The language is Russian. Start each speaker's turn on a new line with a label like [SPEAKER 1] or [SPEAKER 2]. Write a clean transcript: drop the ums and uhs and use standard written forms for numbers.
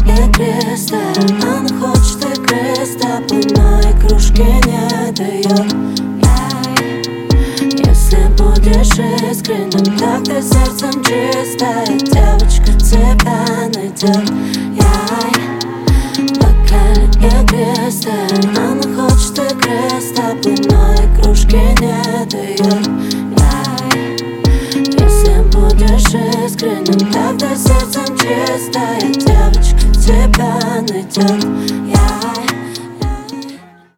[SPEAKER 1] игристая. Она хочет игристая, но игрушки не дает. Если будешь искренним, так ты сердцем чистая. Девочка тебя найдет. Бокальник игристая. Она хочет игристая, но игрушки не дает. Если будешь искренним, тогда сердцем чистая. Девочка тебя найдет.